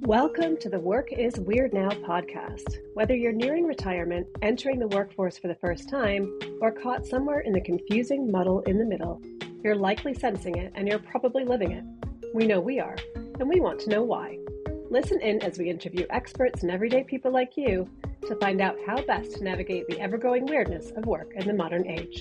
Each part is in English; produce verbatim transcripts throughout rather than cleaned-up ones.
Welcome to the Work is Weird Now podcast. Whether you're nearing retirement, entering the workforce for the first time, or caught somewhere in the confusing muddle in the middle, you're likely sensing it and you're probably living it. We know we are, and we want to know why. Listen in as we interview experts and everyday people like you to find out how best to navigate the ever-growing weirdness of work in the modern age.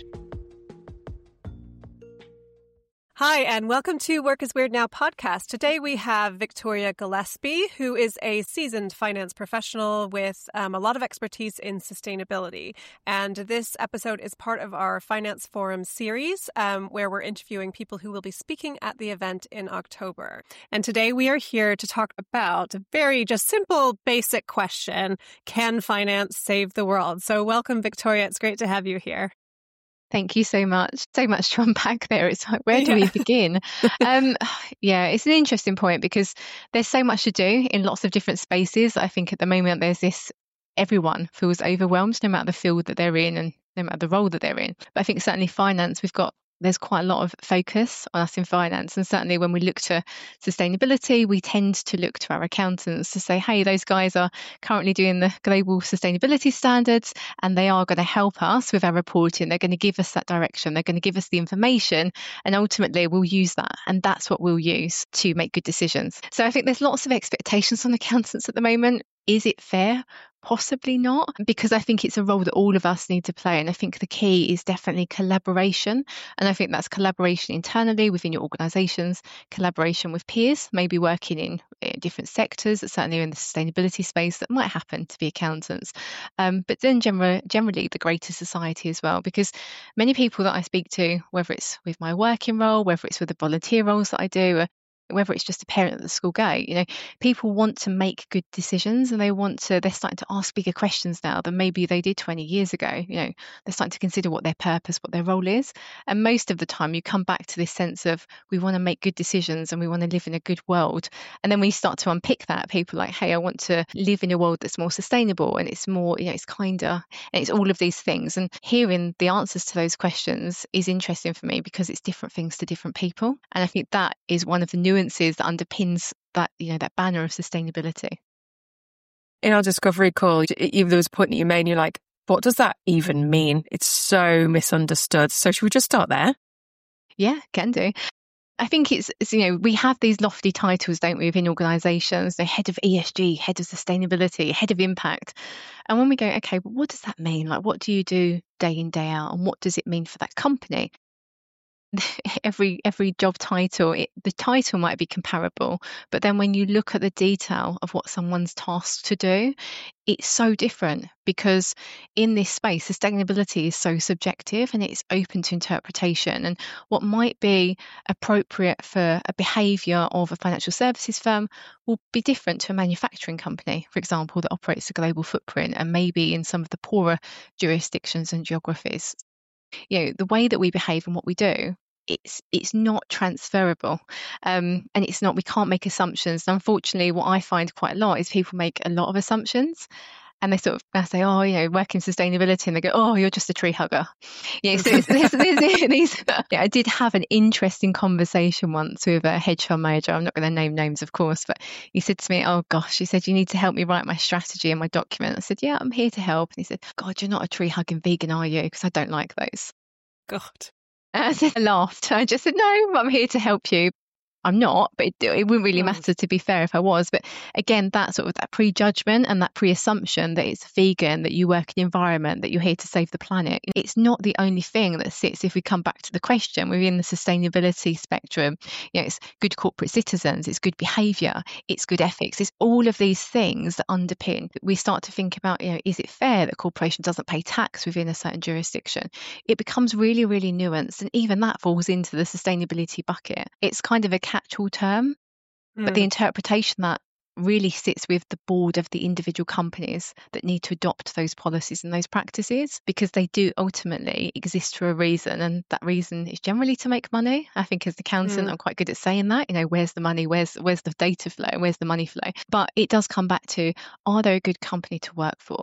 Hi, and welcome to Work is Weird Now podcast. Today we have Victoria Gillespie, who is a seasoned finance professional with um, a lot of expertise in sustainability. And this episode is part of our Finance Forum series, um, where we're interviewing people who will be speaking at the event in October. And today we are here to talk about a very just simple, basic question: can finance save the world? So welcome, Victoria. It's great to have you here. Thank you so much. So much to unpack there. It's like, where do yeah. we begin? um, yeah, it's an interesting point because there's so much to do in lots of different spaces. I think at the moment there's this, everyone feels overwhelmed no matter the field that they're in and no matter the role that they're in. But I think certainly finance, we've got there's quite a lot of focus on us in finance. And certainly when we look to sustainability, we tend to look to our accountants to say, hey, those guys are currently doing the global sustainability standards and they are going to help us with our reporting. They're going to give us that direction. They're going to give us the information and ultimately we'll use that. And that's what we'll use to make good decisions. So I think there's lots of expectations on accountants at the moment. Is it fair? Possibly not, because I think it's a role that all of us need to play. And I think the key is definitely collaboration. And I think that's collaboration internally within your organisations, collaboration with peers, maybe working in, in different sectors, certainly in the sustainability space that might happen to be accountants. Um, but then general, generally the greater society as well, because many people that I speak to, whether it's with my working role, whether it's with the volunteer roles that I do, uh, whether it's just a parent at the school gate, you know, people want to make good decisions and they want to, they're starting to ask bigger questions now than maybe they did twenty years ago. You know, they're starting to consider what their purpose, what their role is. And most of the time you come back to this sense of we want to make good decisions and we want to live in a good world. And then when you start to unpick that, people are like, hey, I want to live in a world that's more sustainable and it's more, you know, it's kinder and it's all of these things. And hearing the answers to those questions is interesting for me because it's different things to different people. And I think that is one of the new that underpins that, you know, that banner of sustainability. In our discovery call, even there was a point that you made, and you're like, what does that even mean? It's so misunderstood. So should we just start there? Yeah, can do. I think it's, it's, you know, we have these lofty titles, don't we, within organisations, the head of E S G, head of sustainability, head of impact. And when we go, okay, but what does that mean? Like, what do you do day in, day out? And what does it mean for that company? every every job title, it, the title might be comparable, but then when you look at the detail of what someone's tasked to do, it's so different because in this space, sustainability is so subjective and it's open to interpretation. And what might be appropriate for a behaviour of a financial services firm will be different to a manufacturing company, for example, that operates a global footprint and maybe in some of the poorer jurisdictions and geographies. You know, the way that we behave and what we do, it's it's not transferable, um, and it's not. We can't make assumptions. And unfortunately, what I find quite a lot is people make a lot of assumptions, and they sort of I say, "Oh, you know, work in sustainability," and they go, "Oh, you're just a tree hugger." Yeah, so it's, there's, there's, these. Yeah, I did have an interesting conversation once with a hedge fund manager. I'm not going to name names, of course, but he said to me, "Oh gosh," he said, "you need to help me write my strategy and my document." I said, "Yeah, I'm here to help." And he said, "God, you're not a tree hugging vegan, are you? Because I don't like those." God. I said, I laughed. I just said, no, I'm here to help you. I'm not, but it, it wouldn't really matter, to be fair, if I was. But again, that sort of that prejudgment and that pre-assumption that it's vegan, that you work in an environment, that you're here to save the planet. It's not the only thing that sits, if we come back to the question, within the sustainability spectrum. You know, it's good corporate citizens, it's good behaviour, it's good ethics. It's all of these things that underpin. We start to think about, you know, is it fair that a corporation doesn't pay tax within a certain jurisdiction? It becomes really, really nuanced. And even that falls into the sustainability bucket. It's kind of a catch-all term, mm. but the interpretation that really sits with the board of the individual companies that need to adopt those policies and those practices, because they do ultimately exist for a reason, and that reason is generally to make money. I think as an accountant, mm. I'm quite good at saying that, you know, where's the money, where's where's the data flow, where's the money flow? But it does come back to, are they a good company to work for?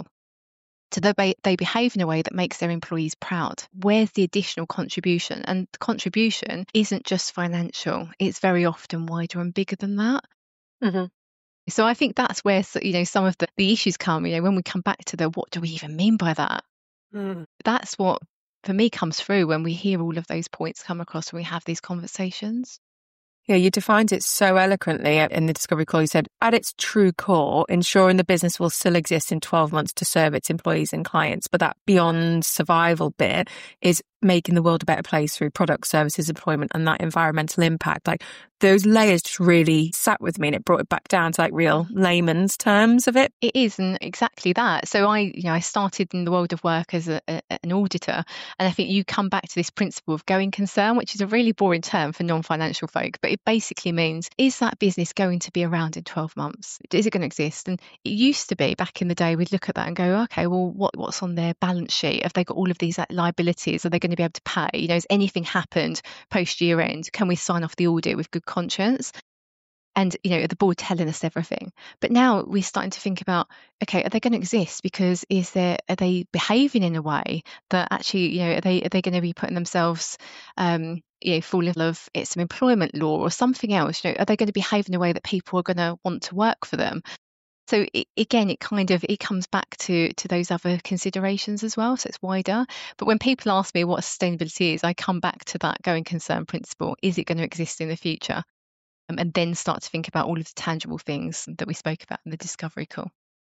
Do they, they behave in a way that makes their employees proud? Where's the additional contribution? And the contribution isn't just financial. It's very often wider and bigger than that. Mm-hmm. So I think that's where, you know, some of the, the issues come, you know, when we come back to the what do we even mean by that? Mm. That's what, for me, comes through when we hear all of those points come across when we have these conversations. Yeah, you defined it so eloquently in the Discovery Call. You said, at its true core, ensuring the business will still exist in twelve months to serve its employees and clients. But that beyond survival bit is making the world a better place through products, services, employment, and that environmental impact. Like, those layers just really sat with me, and it brought it back down to like real layman's terms of it. It is, and exactly that. So I, you know, I started in the world of work as a, a, an auditor, and I think you come back to this principle of going concern, which is a really boring term for non-financial folk, but it basically means, is that business going to be around in twelve months? Is it going to exist? And it used to be, back in the day, we'd look at that and go, okay, well, what, what's on their balance sheet? Have they got all of these liabilities? Are they going to be able to pay? You know, has anything happened post year end? Can we sign off the audit with good conscience? And, you know, the board telling us everything. But now we're starting to think about, okay, are they going to exist? Because is there, are they behaving in a way that actually, you know, are they, are they going to be putting themselves, um, you know, full of it's some employment law or something else? You know, are they going to behave in a way that people are going to want to work for them? So it, again, it kind of, it comes back to, to those other considerations as well. So it's wider. But when people ask me what sustainability is, I come back to that going concern principle. Is it going to exist in the future? Um, and then start to think about all of the tangible things that we spoke about in the Discovery Call.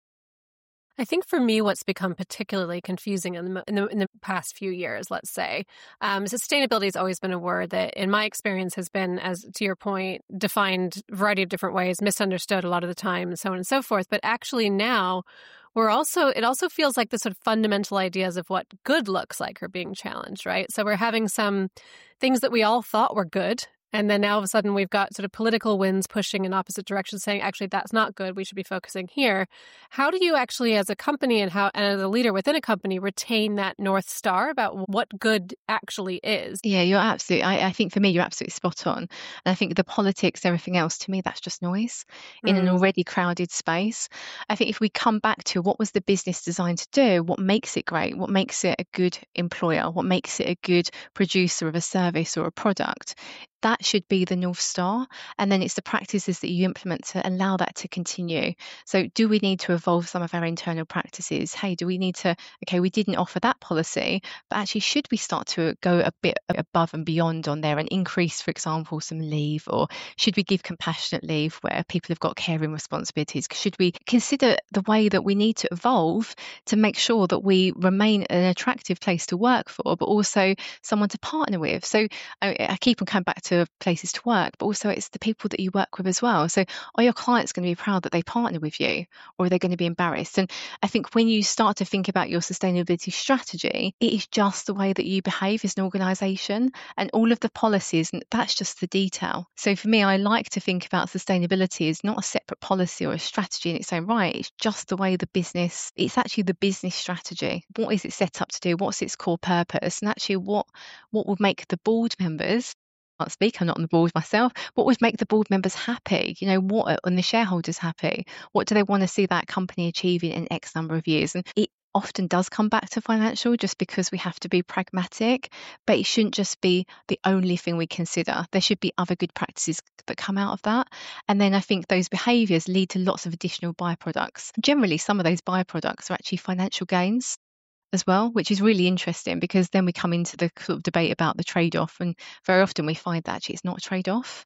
I think for me, what's become particularly confusing in the, in the, in the past few years, let's say, um, sustainability has always been a word that, in my experience, has been, as to your point, defined a variety of different ways, misunderstood a lot of the time, and so on and so forth. But actually now, we're also, it also feels like the sort of fundamental ideas of what good looks like are being challenged, right? So we're having some things that we all thought were good, and then now all of a sudden we've got sort of political winds pushing in opposite directions, saying, actually, that's not good. We should be focusing here. How do you actually, as a company and how and as a leader within a company, retain that North Star about what good actually is? Yeah, you're absolutely, I, I think for me, you're absolutely spot on. And I think the politics, everything else, to me, that's just noise in mm. an already crowded space. I think if we come back to what was the business designed to do, what makes it great, what makes it a good employer, what makes it a good producer of a service or a product, that should be the North Star. And then it's the practices that you implement to allow that to continue. So do we need to evolve some of our internal practices? Hey, do we need to, okay, we didn't offer that policy, but actually should we start to go a bit above and beyond on there and increase, for example, some leave? Or should we give compassionate leave where people have got caring responsibilities? Should we consider the way that we need to evolve to make sure that we remain an attractive place to work for, but also someone to partner with? So I, I keep on coming back to places to work, but also it's the people that you work with as well. So are your clients going to be proud that they partner with you, or are they going to be embarrassed? And I think when you start to think about your sustainability strategy, it is just the way that you behave as an organisation, and all of the policies, and that's just the detail. So for me, I like to think about sustainability as not a separate policy or a strategy in its own right. It's just the way the business, it's actually the business strategy. What is it set up to do? What's its core purpose? And actually what what would make the board members, I can't speak, I'm not on the board myself, what would make the board members happy? You know, what, and the shareholders happy? What do they want to see that company achieving in X number of years? And it often does come back to financial, just because we have to be pragmatic, but it shouldn't just be the only thing we consider. There should be other good practices that come out of that. And then I think those behaviours lead to lots of additional byproducts. Generally, some of those byproducts are actually financial gains as well, which is really interesting, because then we come into the sort of debate about the trade-off, and very often we find that actually it's not a trade-off.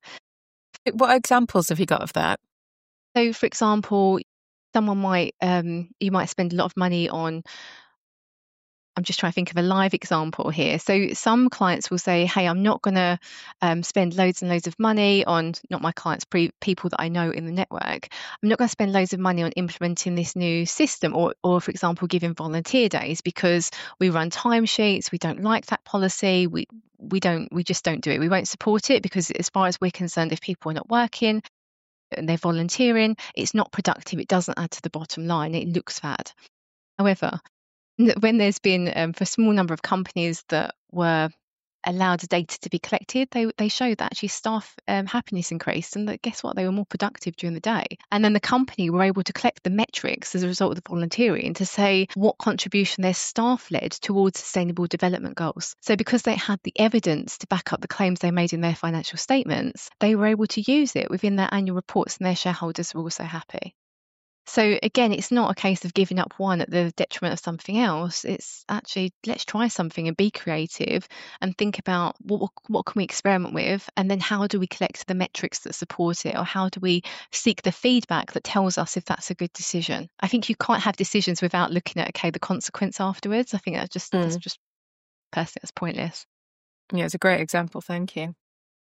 What examples have you got of that? So, for example, someone might, um, you might spend a lot of money on, I'm just trying to think of a live example here. So some clients will say, hey, I'm not going to um, spend loads and loads of money on, not my clients, pre- people that I know in the network. I'm not going to spend loads of money on implementing this new system, or, or for example, giving volunteer days, because we run timesheets. We don't like that policy. We we don't, we just don't do it. We won't support it, because as far as we're concerned, if people are not working and they're volunteering, it's not productive. It doesn't add to the bottom line. It looks bad. However, when there's been, um, for a small number of companies that were allowed the data to be collected, they they showed that actually staff um, happiness increased, and that guess what, they were more productive during the day. And then the company were able to collect the metrics as a result of the volunteering to say what contribution their staff led towards sustainable development goals. So because they had the evidence to back up the claims they made in their financial statements, they were able to use it within their annual reports, and their shareholders were also happy. So again, it's not a case of giving up one at the detriment of something else. It's actually, let's try something and be creative and think about what what can we experiment with, and then how do we collect the metrics that support it, or how do we seek the feedback that tells us if that's a good decision. I think you can't have decisions without looking at, okay, the consequence afterwards. I think that's just mm. that's just personally, that's pointless. Yeah, it's a great example. Thank you.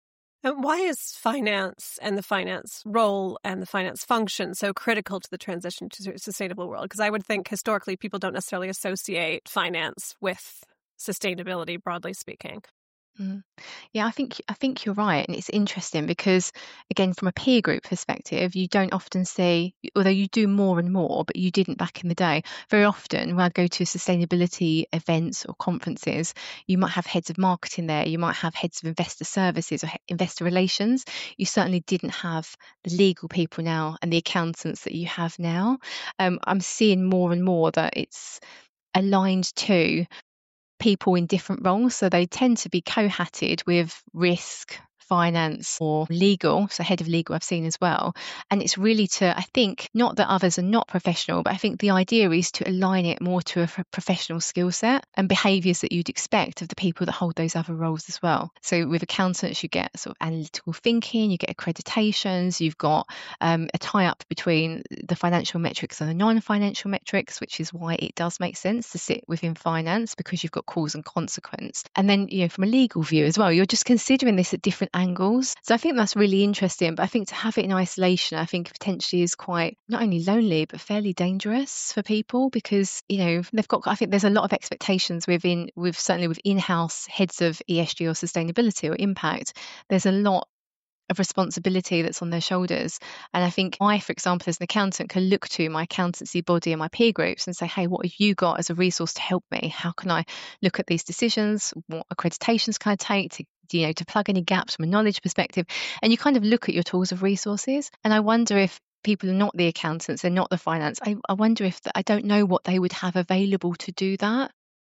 And why is finance and the finance role and the finance function so critical to the transition to a sustainable world? Because I would think historically people don't necessarily associate finance with sustainability, broadly speaking. Mm. Yeah, I think I think you're right, and it's interesting because, again, from a peer group perspective, you don't often see, although you do more and more, but you didn't back in the day. Very often, when I'd go to sustainability events or conferences, you might have heads of marketing there, you might have heads of investor services or investor relations. You certainly didn't have the legal people now and the accountants that you have now. Um, I'm seeing more and more that it's aligned to people in different roles, so they tend to be co-hatted with risk, finance, or legal. So head of legal I've seen as well. And it's really to, I think, not that others are not professional, but I think the idea is to align it more to a professional skill set and behaviours that you'd expect of the people that hold those other roles as well. So with accountants, you get sort of analytical thinking, you get accreditations, you've got um, a tie-up between the financial metrics and the non-financial metrics, which is why it does make sense to sit within finance, because you've got cause and consequence. And then, you know, from a legal view as well, you're just considering this at different angles. So I think that's really interesting, but I think to have it in isolation, I think potentially is quite not only lonely but fairly dangerous for people, because, you know, they've got, I think there's a lot of expectations within with certainly with in-house heads of E S G or sustainability or impact. There's a lot of responsibility that's on their shoulders. And I think I, for example, as an accountant, can look to my accountancy body and my peer groups and say, hey, what have you got as a resource to help me? How can I look at these decisions? What accreditations can I take to, you know, to plug any gaps from a knowledge perspective? And you kind of look at your tools of resources. And I wonder if people are not the accountants, they're not the finance, I, I wonder if the, I don't know what they would have available to do that.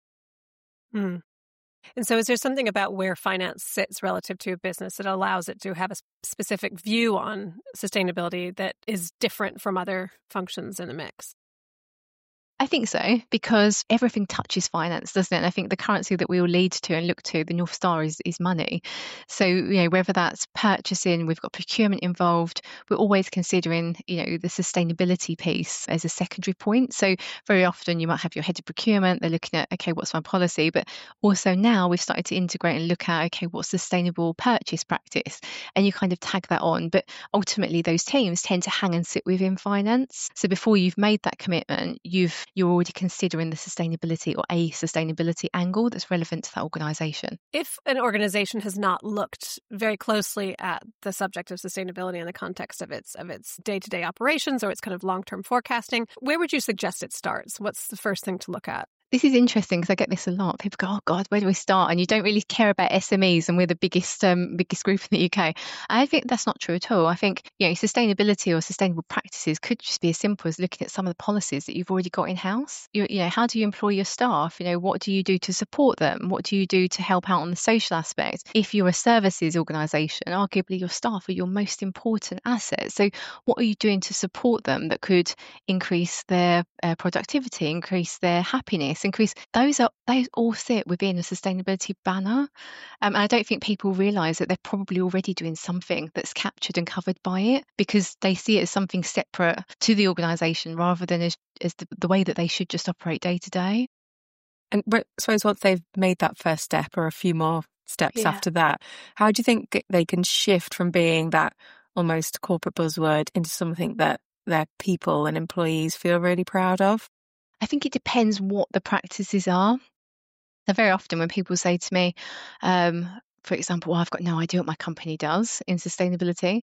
Hmm. And so is there something about where finance sits relative to a business that allows it to have a specific view on sustainability that is different from other functions in the mix? I think so, because everything touches finance, doesn't it? And I think the currency that we all lead to and look to, the North Star, is, is money. So, you know, whether that's purchasing, we've got procurement involved, we're always considering, you know, the sustainability piece as a secondary point. So very often you might have your head of procurement, they're looking at, okay, what's my policy? But also now we've started to integrate and look at, okay, what's sustainable purchase practice? And you kind of tag that on. But ultimately those teams tend to hang and sit within finance. So before you've made that commitment, you've you're already considering the sustainability or a sustainability angle that's relevant to that organisation. If an organisation has not looked very closely at the subject of sustainability in the context of its of its day-to-day operations or its kind of long-term forecasting, where would you suggest it starts? What's the first thing to look at? This is interesting because I get this a lot. People go, oh God, where do we start? And you don't really care about S M Es and we're the biggest um, biggest group in the U K. I think that's not true at all. I think, you know, sustainability or sustainable practices could just be as simple as looking at some of the policies that you've already got in-house. You, you know, how do you employ your staff? You know, what do you do to support them? What do you do to help out on the social aspect? If you're a services organisation, arguably your staff are your most important asset. So what are you doing to support them that could increase their uh, productivity, increase their happiness? Increase those are those all sit within a sustainability banner, um, and I don't think people realise that they're probably already doing something that's captured and covered by it, because they see it as something separate to the organisation rather than as, as the, the way that they should just operate day to day. And I suppose once they've made that first step, or a few more steps yeah. after that, how do you think they can shift from being that almost corporate buzzword into something that their people and employees feel really proud of? I think it depends what the practices are. So very often when people say to me, um, for example, well, I've got no idea what my company does in sustainability,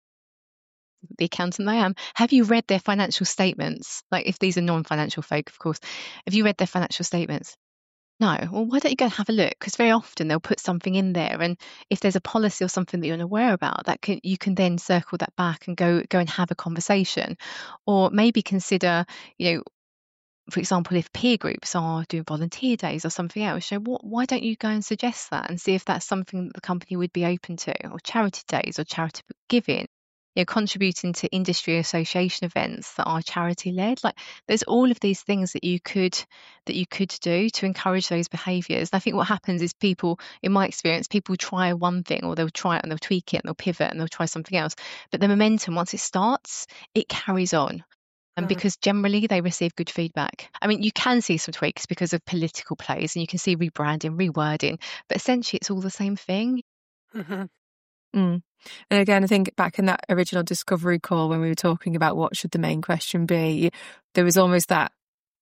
the accountant I am, have you read their financial statements? Like if these are non-financial folk, of course, have you read their financial statements? No, well, why don't you go and have a look? Because very often they'll put something in there, and if there's a policy or something that you're unaware about, that can you can then circle that back and go go and have a conversation, or maybe consider, you know, for example, if peer groups are doing volunteer days or something else, you know, what, why don't you go and suggest that and see if that's something that the company would be open to, or charity days or charitable giving. You know, contributing to industry association events that are charity led. Like there's all of these things that you could that you could do to encourage those behaviours. And I think what happens is people, in my experience, people try one thing, or they'll try it and they'll tweak it and they'll pivot and they'll try something else. But the momentum, once it starts, it carries on. And because generally they receive good feedback. I mean, you can see some tweaks because of political plays, and you can see rebranding, rewording, but essentially it's all the same thing. Mm-hmm. Mm. And again, I think back in that original discovery call when we were talking about what should the main question be, there was almost that,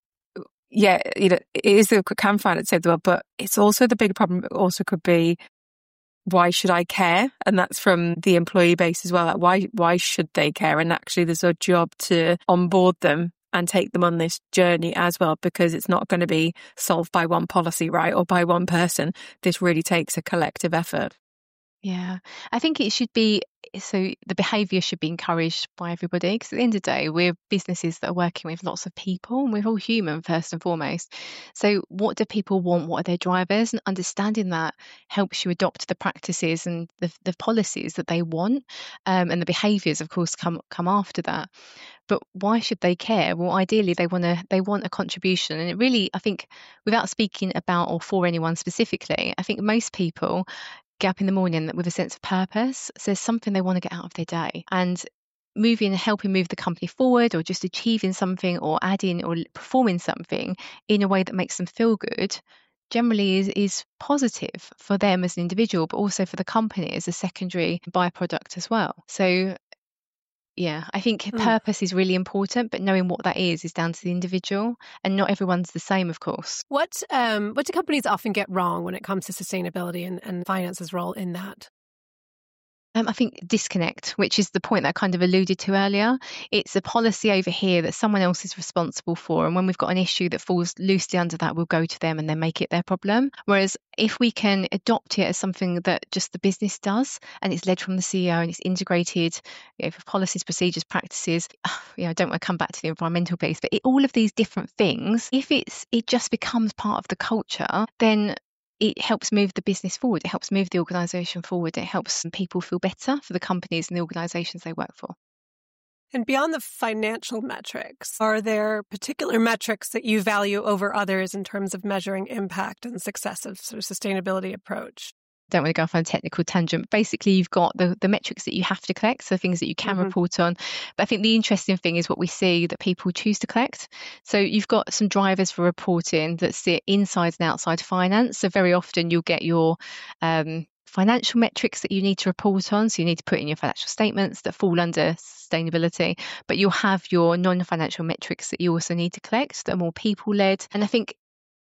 yeah, you know, it is the can find it save the world, but it's also the bigger problem. It also could be, why should I care? And that's from the employee base as well. Like why why should they care? And actually, there's a job to onboard them and take them on this journey as well, because it's not going to be solved by one policy, right, or by one person. This really takes a collective effort. Yeah, I think it should be, so the behaviour should be encouraged by everybody, because at the end of the day, we're businesses that are working with lots of people, and we're all human first and foremost. So what do people want? What are their drivers? And understanding that helps you adopt the practices and the, the policies that they want, um, and the behaviours, of course, come come after that. But why should they care? Well, ideally, they want to they want a contribution, and it really, I think, without speaking about or for anyone specifically, I think most people get up in the morning with a sense of purpose. So there's something they want to get out of their day, and moving, helping move the company forward, or just achieving something, or adding or performing something in a way that makes them feel good, generally is, is positive for them as an individual, but also for the company as a secondary byproduct as well. So yeah, I think mm. purpose is really important, but knowing what that is is down to the individual, and not everyone's the same, of course. What um what do companies often get wrong when it comes to sustainability and, and finance's role in that? Um, I think disconnect, which is the point that I kind of alluded to earlier. It's a policy over here that someone else is responsible for. And when we've got an issue that falls loosely under that, we'll go to them and then make it their problem. Whereas if we can adopt it as something that just the business does, and it's led from the C E O and it's integrated, you know, for policies, procedures, practices, you know, I don't want to come back to the environmental piece, but it, all of these different things, if it's it just becomes part of the culture, then it helps move the business forward. It helps move the organisation forward. It helps people feel better for the companies and the organisations they work for. And beyond the financial metrics, are there particular metrics that you value over others in terms of measuring impact and success of sort of sustainability approach? Don't want to go off on a technical tangent. Basically, you've got the, the metrics that you have to collect, so things that you can mm-hmm. report on. But I think the interesting thing is what we see that people choose to collect. So you've got some drivers for reporting that sit inside and outside finance. So very often you'll get your um, financial metrics that you need to report on. So you need to put in your financial statements that fall under sustainability. But you'll have your non-financial metrics that you also need to collect that are more people-led. And I think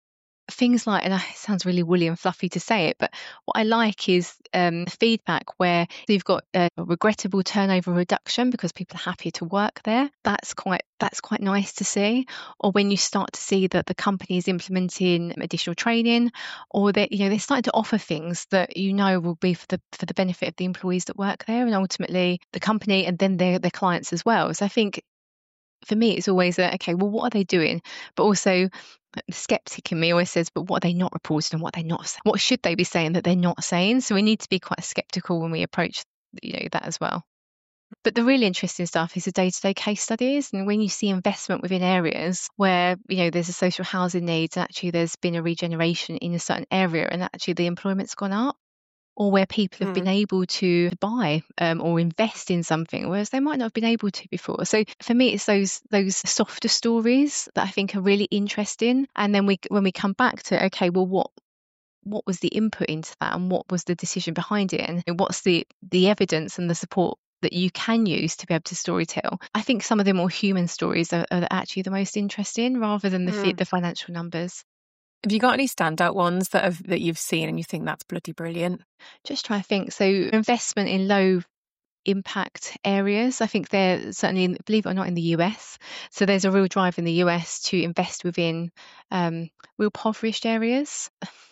things like, and it sounds really woolly and fluffy to say it, but what I like is um, feedback where you've got a regrettable turnover reduction because people are happier to work there. That's quite that's quite nice to see. Or when you start to see that the company is implementing additional training, or that, you know, they're starting to offer things that you know will be for the for the benefit of the employees that work there, and ultimately the company, and then their their clients as well. So I think for me, it's always a, okay, well, what are they doing? But also, the skeptic in me always says, but what are they not reporting, and what are they not saying? What should they be saying that they're not saying? So we need to be quite skeptical when we approach, you know, that as well. But the really interesting stuff is the day-to-day case studies. And when you see investment within areas where, you know, there's a social housing needs, and actually there's been a regeneration in a certain area, and actually the employment's gone up, or where people have mm. been able to buy um, or invest in something, whereas they might not have been able to before. So for me, it's those those softer stories that I think are really interesting. And then we, when we come back to, okay, well, what what was the input into that, and what was the decision behind it, and what's the the evidence and the support that you can use to be able to storytell. I think some of the more human stories are, are actually the most interesting, rather than the mm. the financial numbers. Have you got any standout ones that have that you've seen and you think that's bloody brilliant? Just try to think. So investment in low impact areas. I think they're certainly, in, believe it or not, in the U S. So there's a real drive in the U S to invest within um, real impoverished areas.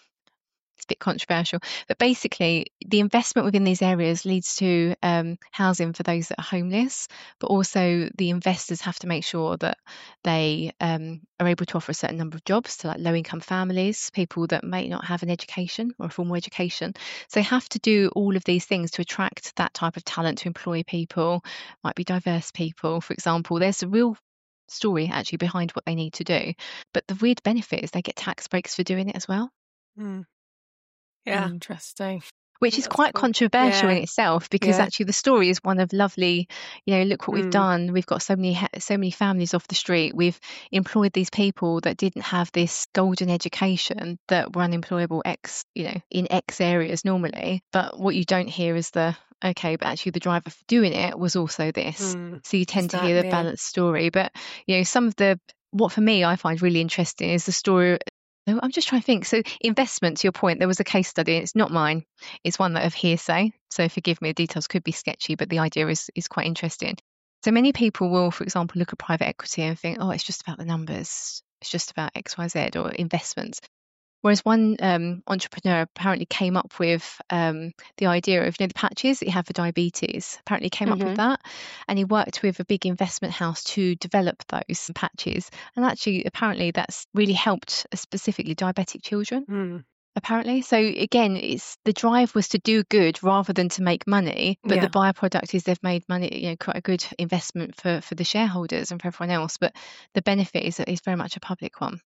It's a bit controversial, but basically the investment within these areas leads to um, housing for those that are homeless, but also the investors have to make sure that they um, are able to offer a certain number of jobs to like low income families, people that may not have an education or a formal education. So they have to do all of these things to attract that type of talent, to employ people, might be diverse people, for example. There's a real story actually behind what they need to do. But the weird benefit is they get tax breaks for doing it as well. Mm. Yeah. Interesting. Which is quite controversial yeah. in itself, because yeah. actually the story is one of lovely, you know, look what Mm. we've done. We've got so many so many families off the street. We've employed these people that didn't have this golden education, that were unemployable X, you know, in X areas normally. But what you don't hear is the, okay, but actually the driver for doing it was also this. Mm. So you tend Exactly. to hear the balanced story. But, you know, some of the, what for me I find really interesting is the story. I'm just trying to think. So investment, to your point, there was a case study. It's not mine. It's one that of hearsay. So forgive me, the details could be sketchy, but the idea is, is quite interesting. So many people will, for example, look at private equity and think, oh, it's just about the numbers. It's just about X, Y, Z or investments. Whereas one um, entrepreneur apparently came up with um, the idea of, you know, the patches that you have for diabetes, apparently came Mm-hmm. up with that. And he worked with a big investment house to develop those patches. And actually, apparently, that's really helped uh, specifically diabetic children, Mm. apparently. So again, it's the drive was to do good rather than to make money. But Yeah. the byproduct is they've made money, you know, quite a good investment for, for the shareholders and for everyone else. But the benefit is, is very much a public one.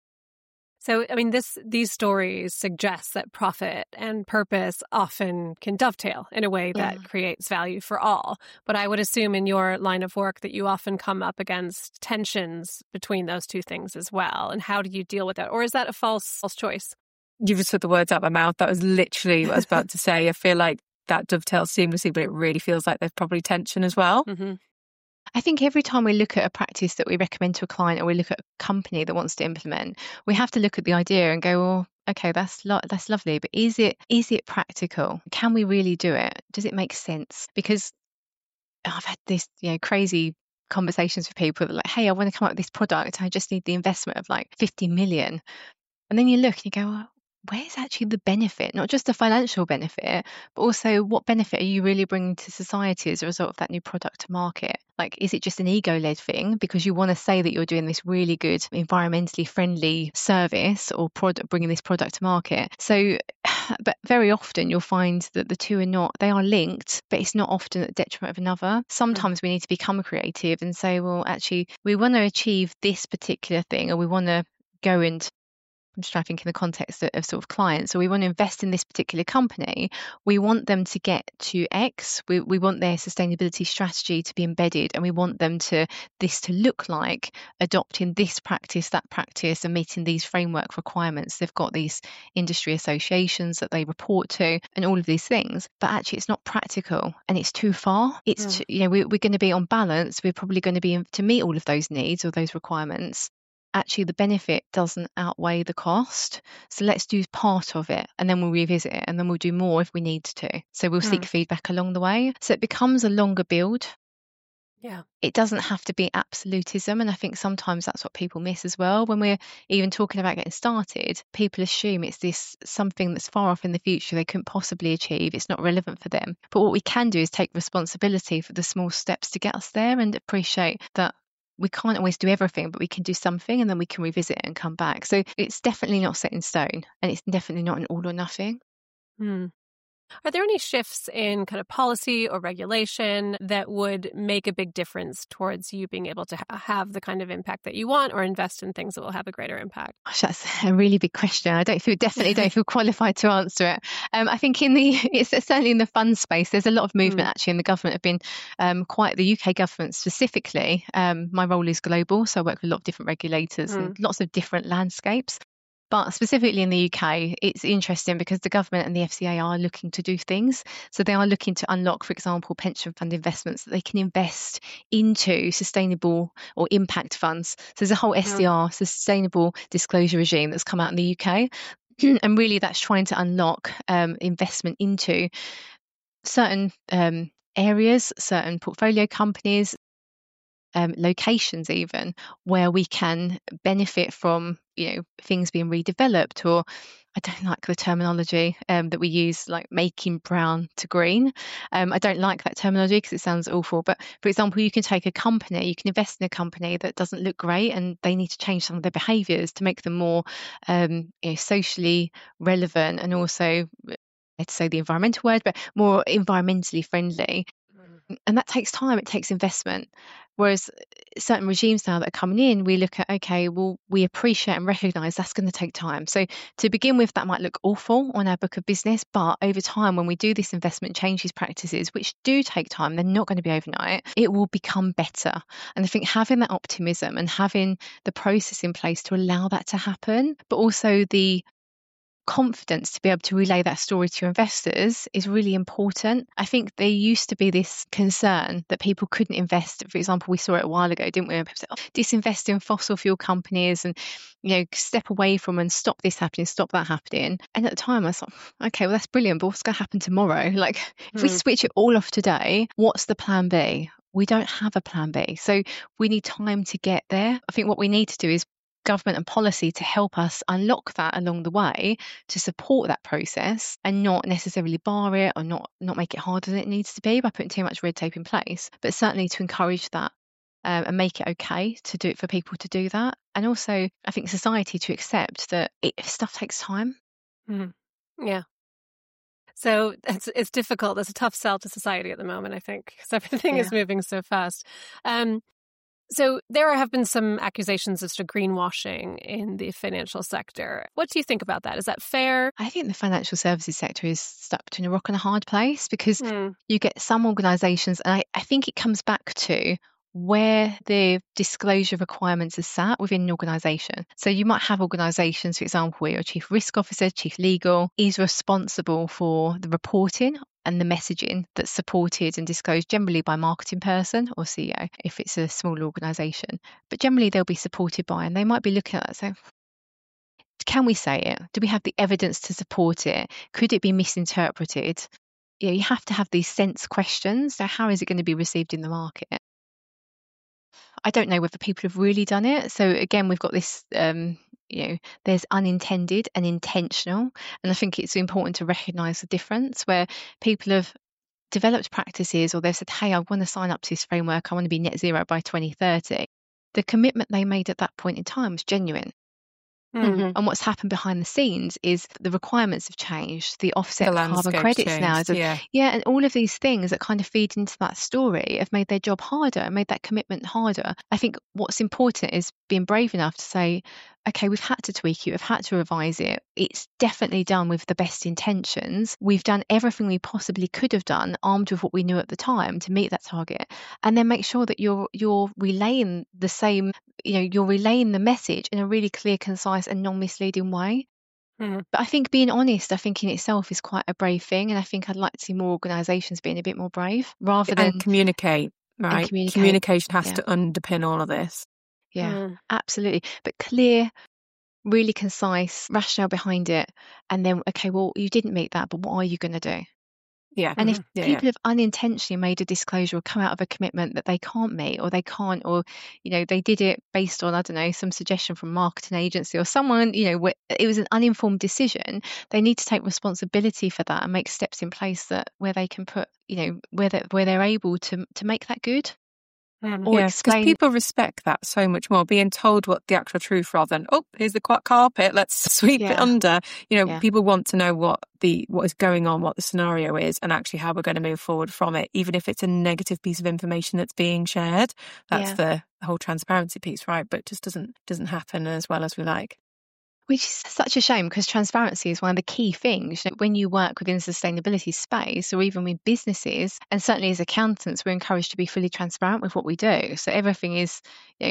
So, I mean, this these stories suggest that profit and purpose often can dovetail in a way that Yeah. creates value for all. But I would assume in your line of work that you often come up against tensions between those two things as well. And how do you deal with that? Or is that a false, false choice? You've just took the words out of my mouth. That was literally what I was about to say. I feel like that dovetails seamlessly, but it really feels like there's probably tension as well. Mm-hmm. I think every time we look at a practice that we recommend to a client, or we look at a company that wants to implement, we have to look at the idea and go, well, okay, that's lo- that's lovely, but is it is it practical? Can we really do it? Does it make sense? Because I've had this, you know, crazy conversations with people that are like, hey, I want to come up with this product. I just need the investment of like fifty million. And then you look and you go, well, where's actually the benefit? Not just the financial benefit, but also what benefit are you really bringing to society as a result of that new product to market? Like, is it just an ego-led thing because you want to say that you're doing this really good, environmentally friendly service or product, bringing this product to market? So, but very often you'll find that the two are not, they are linked, but it's not often at the detriment of another. Sometimes mm. we need to become creative and say, well, actually, we want to achieve this particular thing, or we want to go and I'm just trying to think in the context of, of sort of clients. So we want to invest in this particular company. We want them to get to X. We we want their sustainability strategy to be embedded, and we want them to this to look like adopting this practice, that practice, and meeting these framework requirements. They've got these industry associations that they report to, and all of these things. But actually, it's not practical, and it's too far. It's Mm. too, you know we, we're going to be on balance. We're probably going to be to meet all of those needs or those requirements. Actually the benefit doesn't outweigh the cost. So let's do part of it and then we'll revisit it and then we'll do more if we need to. So we'll seek Mm. feedback along the way. So it becomes a longer build. Yeah. It doesn't have to be absolutism. And I think sometimes that's what people miss as well. When we're even talking about getting started, people assume it's this something that's far off in the future they couldn't possibly achieve. It's not relevant for them. But what we can do is take responsibility for the small steps to get us there and appreciate that we can't always do everything, but we can do something and then we can revisit it and come back. So it's definitely not set in stone and it's definitely not an all or nothing. Mm. Are there any shifts in kind of policy or regulation that would make a big difference towards you being able to ha- have the kind of impact that you want or invest in things that will have a greater impact? Gosh, that's a really big question. I don't feel definitely don't feel qualified to answer it. Um, I think in the it's certainly in the fund space, there's a lot of movement mm. actually, and the government have been um, quite the U K government specifically. Um, my role is global, so I work with a lot of different regulators mm. and lots of different landscapes. But specifically in the U K, it's interesting because the government and the F C A are looking to do things. So they are looking to unlock, for example, pension fund investments that they can invest into sustainable or impact funds. So there's a whole S D R, sustainable disclosure regime, that's come out in the U K. And really that's trying to unlock um, investment into certain um, areas, certain portfolio companies, um, locations even, where we can benefit from, you know, things being redeveloped, or I don't like the terminology um, that we use, like making brown to green. Um, I don't like that terminology because it sounds awful. But for example, you can take a company, you can invest in a company that doesn't look great, and they need to change some of their behaviours to make them more um, you know, socially relevant, and also, let's say the environmental word, but more environmentally friendly. And that takes time, it takes investment. Whereas certain regimes now that are coming in, we look at, okay, well, we appreciate and recognise that's going to take time. So to begin with, that might look awful on our book of business, but over time, when we do this investment, change these practices, which do take time, they're not going to be overnight, it will become better. And I think having that optimism and having the process in place to allow that to happen, but also the confidence to be able to relay that story to your investors is really important. I think there used to be this concern that people couldn't invest. For example, we saw it a while ago, didn't we? People said, oh, disinvest in fossil fuel companies and, you know, step away from and stop this happening, stop that happening. And at the time I thought, okay, well, that's brilliant, but what's going to happen tomorrow? Like, if we Mm. switch it all off today, what's the plan B? We don't have a plan B. So we need time to get there. I think what we need to do is government and policy to help us unlock that along the way, to support that process and not necessarily bar it, or not not make it harder than it needs to be by putting too much red tape in place, but certainly to encourage that um, and make it okay to do it for people to do that. And also, I think society to accept that it, stuff takes time. Mm. Yeah. So it's it's difficult. It's a tough sell to society at the moment, I think, because everything Yeah. is moving so fast. Um, So there have been some accusations of sort of greenwashing in the financial sector. What do you think about that? Is that fair? I think the financial services sector is stuck between a rock and a hard place, because Mm. you get some organisations, and I, I think it comes back to where the disclosure requirements are sat within an organisation. So you might have organisations, for example, where your chief risk officer, chief legal is responsible for the reporting and the messaging that's supported and disclosed generally by marketing person or C E O if it's a small organisation. But generally they'll be supported by, and they might be looking at that saying, can we say it? Do we have the evidence to support it? Could it be misinterpreted? You know, you have to have these sense questions. So how is it going to be received in the market? I don't know whether people have really done it. So again, we've got this, um, you know, there's unintended and intentional. And I think it's important to recognise the difference where people have developed practices, or they've said, hey, I want to sign up to this framework. I want to be net zero by twenty thirty. The commitment they made at that point in time was genuine. Mm. Mhm. And what's happened behind the scenes is the requirements have changed, the offset The carbon landscape's credits now, changed, is a- yeah. yeah, and all of these things that kind of feed into that story have made their job harder and made that commitment harder. I think what's important is being brave enough to say, okay, we've had to tweak it, we've had to revise it. It's definitely done with the best intentions. We've done everything we possibly could have done, armed with what we knew at the time to meet that target. And then make sure that you're you're relaying the same, you know, you're relaying the message in a really clear, concise and non-misleading way. Mhm. But I think being honest, I think in itself is quite a brave thing. And I think I'd like to see more organisations being a bit more brave rather than And communicate, right? communicate, Communication has yeah. to underpin all of this. Yeah, Mm. absolutely. But clear, really concise, rationale behind it. And then, okay, well, you didn't meet that, but what are you going to do? Yeah. And if Mhm. Yeah, people have unintentionally made a disclosure or come out of a commitment that they can't meet, or they can't, or, you know, they did it based on, I don't know, some suggestion from a marketing agency or someone, you know, where it was an uninformed decision, they need to take responsibility for that and make steps in place that where they can put, you know, where they, where they're able to to make that good. Mm. Or yeah, because explain. people respect that so much more. Being told what the actual truth rather than, oh, here's the qu- carpet, let's sweep it Yeah. under. You know, Yeah. people want to know what the what is going on, what the scenario is, and actually how we're going to move forward from it, even if it's a negative piece of information that's being shared. That's Yeah. the whole transparency piece, right? But it just doesn't doesn't happen as well as we like. Which is such a shame, because transparency is one of the key things. You know, when you work within the sustainability space, or even with businesses, and certainly as accountants, we're encouraged to be fully transparent with what we do. So everything is, you know,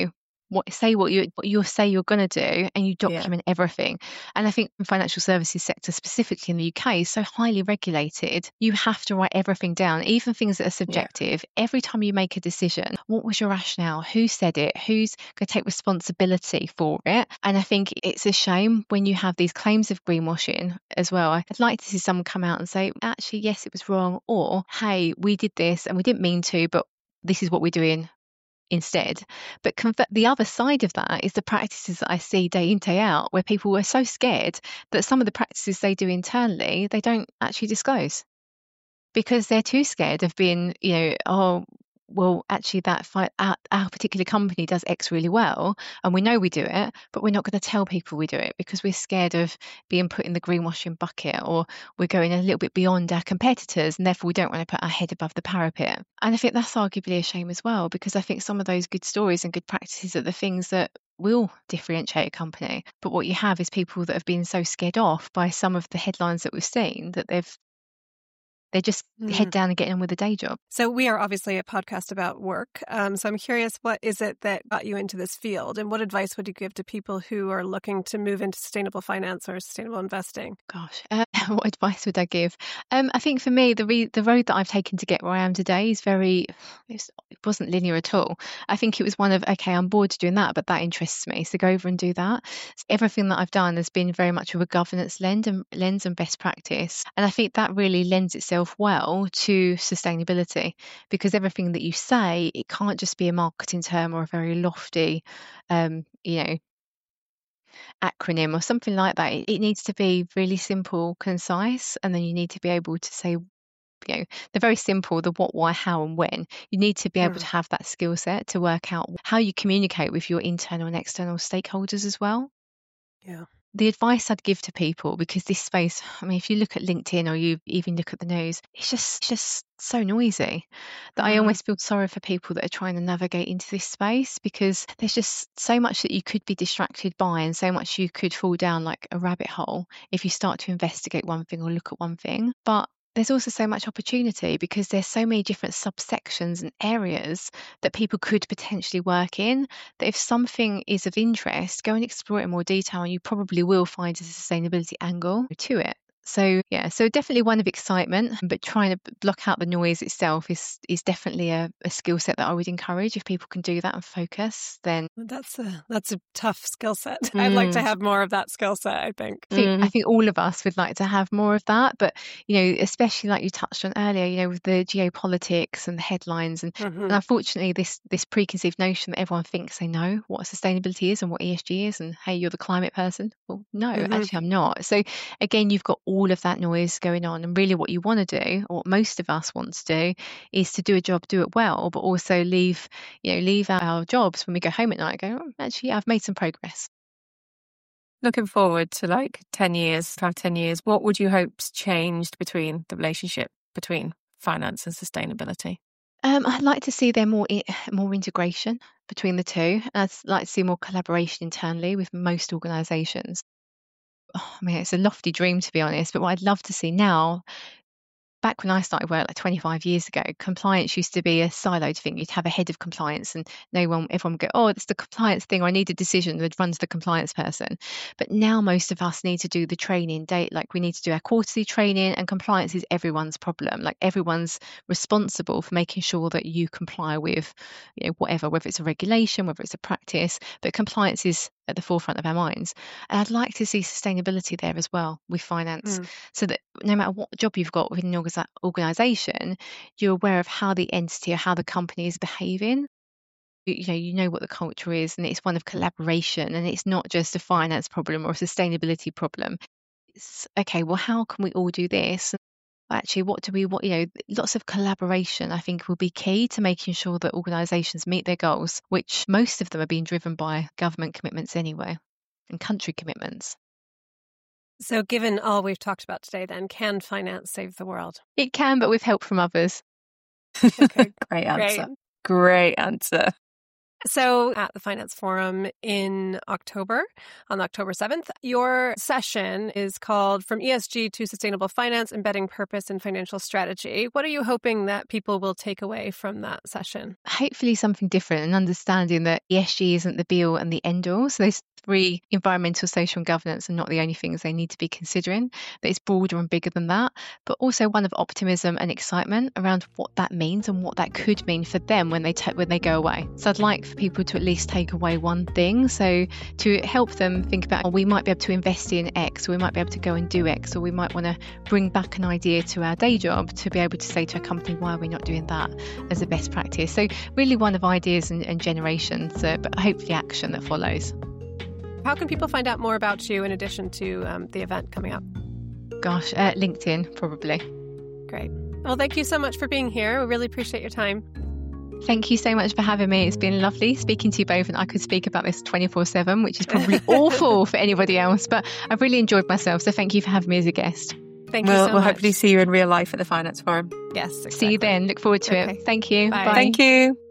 what say what you what you say you're going to do, and you document yeah. everything. And I think the financial services sector, specifically in the U K, is so highly regulated. You have to write everything down, even things that are subjective. Yeah. Every time you make a decision, what was your rationale? Who said it? Who's going to take responsibility for it? And I think it's a shame when you have these claims of greenwashing as well. I'd like to see someone come out and say, actually, yes, it was wrong, or hey, we did this and we didn't mean to, but this is what we're doing instead. But convert, the other side of that is the practices that I see day in, day out, where people were so scared that some of the practices they do internally, they don't actually disclose because they're too scared of being, you know, oh, well, actually that fight, our, our particular company does X really well and we know we do it, but we're not going to tell people we do it because we're scared of being put in the greenwashing bucket, or we're going a little bit beyond our competitors and therefore we don't want to put our head above the parapet. And I think that's arguably a shame as well, because I think some of those good stories and good practices are the things that will differentiate a company. But what you have is people that have been so scared off by some of the headlines that we've seen that they've They just mm. head down and get on with a day job. So we are obviously a podcast about work. Um, so I'm curious, what is it that got you into this field? And what advice would you give to people who are looking to move into sustainable finance or sustainable investing? Gosh, uh, what advice would I give? Um, I think for me, the re- the road that I've taken to get where I am today is very, it, was, it wasn't linear at all. I think it was one of, okay, I'm bored doing that, but that interests me. So go over and do that. So everything that I've done has been very much with a governance lens and, lens and best practice. And I think that really lends itself well to sustainability, because everything that you say, it can't just be a marketing term or a very lofty um you know acronym or something like that. It, it needs to be really simple, concise, and then you need to be able to say, you know, the very simple, the what, why, how and when. You need to be able mm. to have that skill set to work out how you communicate with your internal and external stakeholders as well. Yeah. The advice I'd give to people, because this space, I mean, if you look at LinkedIn or you even look at the news, it's just it's just so noisy that mm-hmm. I almost feel sorry for people that are trying to navigate into this space, because there's just so much that you could be distracted by and so much you could fall down like a rabbit hole if you start to investigate one thing or look at one thing. But there's also so much opportunity, because there's so many different subsections and areas that people could potentially work in, that if something is of interest, go and explore it in more detail and you probably will find a sustainability angle to it. So yeah, so definitely one of excitement, but trying to block out the noise itself is is definitely a, a skill set that I would encourage. If people can do that and focus, then that's a that's a tough skill set. Mm. I'd like to have more of that skill set, I think. I think, mm. I think all of us would like to have more of that, but you know, especially like you touched on earlier, you know, with the geopolitics and the headlines, and, mm-hmm. and unfortunately this this preconceived notion that everyone thinks they know what sustainability is and what E S G is, and hey, you're the climate person. Well, no, mm-hmm. actually I'm not. So again, you've got all all of that noise going on, and really what you want to do, or what most of us want to do, is to do a job, do it well, but also leave, you know, leave our jobs when we go home at night, go, oh, actually, I've made some progress. Looking forward to like ten years, five, ten years, what would you hope's changed between the relationship between finance and sustainability? Um, I'd like to see there more more integration between the two. I'd like to see more collaboration internally with most organisations. Oh, I mean, it's a lofty dream, to be honest, but what I'd love to see now, back when I started work like twenty-five years ago, compliance used to be a siloed thing. You'd have a head of compliance and no one, everyone would go, oh, it's the compliance thing, or I need a decision, that runs the compliance person. But now most of us need to do the training date, like we need to do our quarterly training, and compliance is everyone's problem. Like everyone's responsible for making sure that you comply with, you know, whatever, whether it's a regulation, whether it's a practice, but compliance is at the forefront of our minds. And I'd like to see sustainability there as well with finance, mm. so that no matter what job you've got within an organisation, you're aware of how the entity or how the company is behaving. You, you know, you know what the culture is, and it's one of collaboration, and it's not just a finance problem or a sustainability problem. It's okay, well, how can we all do this? Actually, what do we what you know lots of collaboration, I think, will be key to making sure that organisations meet their goals, which most of them are being driven by government commitments anyway, and country commitments. So given all we've talked about today, then, can finance save the world? It can, but with help from others. Okay, great answer. Great. great answer. So at the Finance Forum in October, on October seventh, your session is called From E S G to Sustainable Finance, Embedding Purpose in Financial Strategy. What are you hoping that people will take away from that session? Hopefully something different, and understanding that E S G isn't the be-all and the end-all. So those three, environmental, social and governance, are not the only things they need to be considering, that it's broader and bigger than that, but also one of optimism and excitement around what that means and what that could mean for them when they ta- when they go away. So I'd like for people to at least take away one thing. So to help them think about, oh, we might be able to invest in X, or we might be able to go and do X, or we might want to bring back an idea to our day job to be able to say to a company, why are we not doing that as a best practice? So really one of ideas and, and generations, uh, but hopefully action that follows. How can people find out more about you in addition to um, the event coming up? Gosh, uh, LinkedIn, probably. Great. Well, thank you so much for being here. We really appreciate your time. Thank you so much for having me. It's been lovely speaking to you both, and I could speak about this twenty-four seven, which is probably awful for anybody else, but I've really enjoyed myself. So thank you for having me as a guest. Thank we'll, you so We'll much. hopefully see you in real life at the Finance Forum. Yes, exactly. See you then. Look forward to Okay. it. Thank you. Bye. Bye. Thank you.